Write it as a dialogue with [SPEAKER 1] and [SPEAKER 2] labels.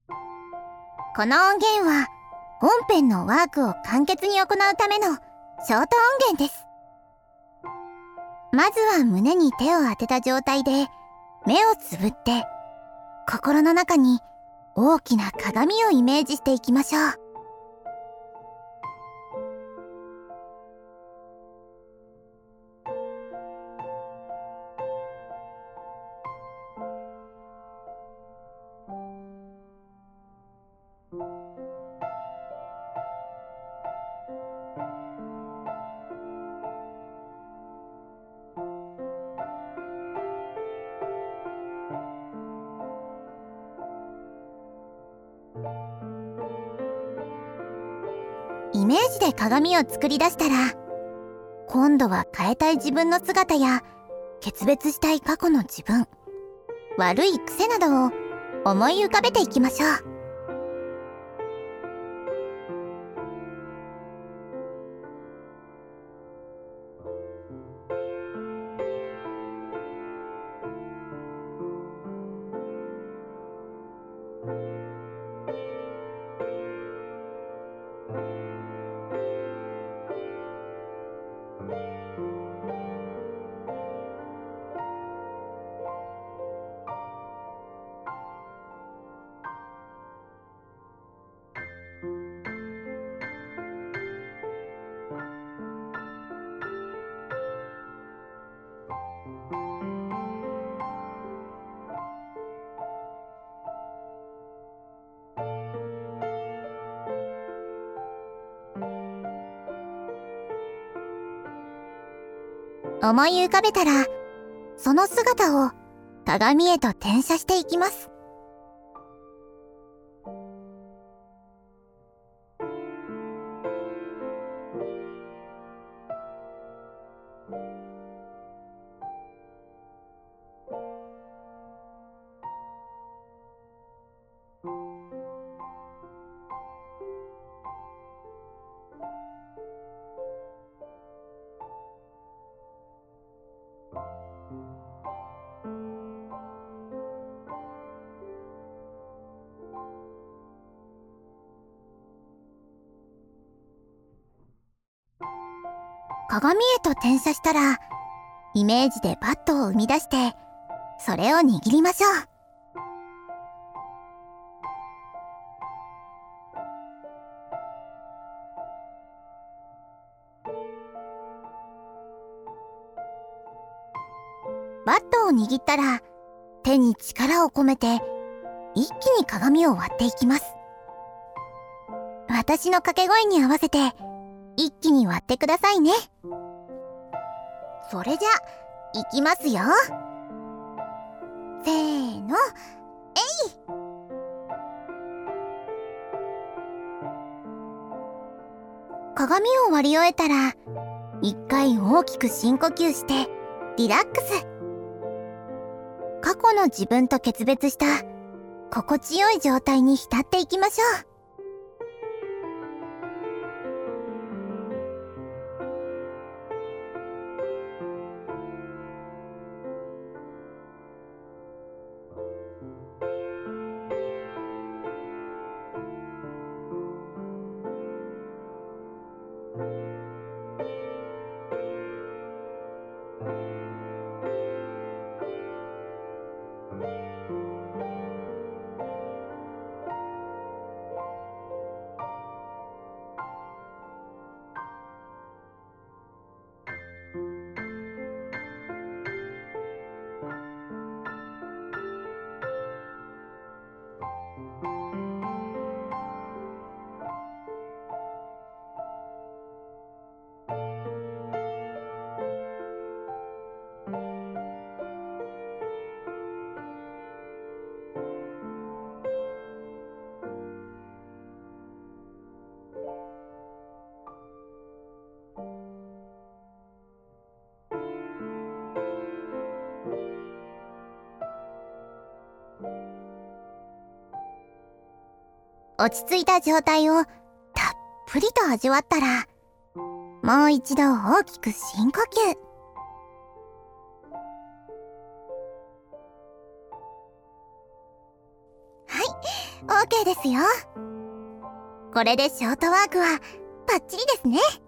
[SPEAKER 1] この音源は本編のワークを簡潔に行うためのショート音源です。まずは胸に手を当てた状態で目をつぶって心の中に大きな鏡をイメージしていきましょう。イメージで鏡を作り出したら、今度は変えたい自分の姿や決別したい過去の自分、悪い癖などを思い浮かべていきましょう。思い浮かべたら、その姿を鏡へと転写していきます。鏡へと転写したら、イメージでバットを生み出して、それを握りましょう。バットを握ったら、手に力を込めて、一気に鏡を割っていきます。私の掛け声に合わせて、一気に割ってくださいね。それじゃ、いきますよ。せーの、えい！鏡を割り終えたら、一回大きく深呼吸して、リラックス。過去の自分と決別した、心地よい状態に浸っていきましょう。落ち着いた状態をたっぷりと味わったら、もう一度大きく深呼吸。はい、 OK ですよ。これでショートワークはバッチリですね。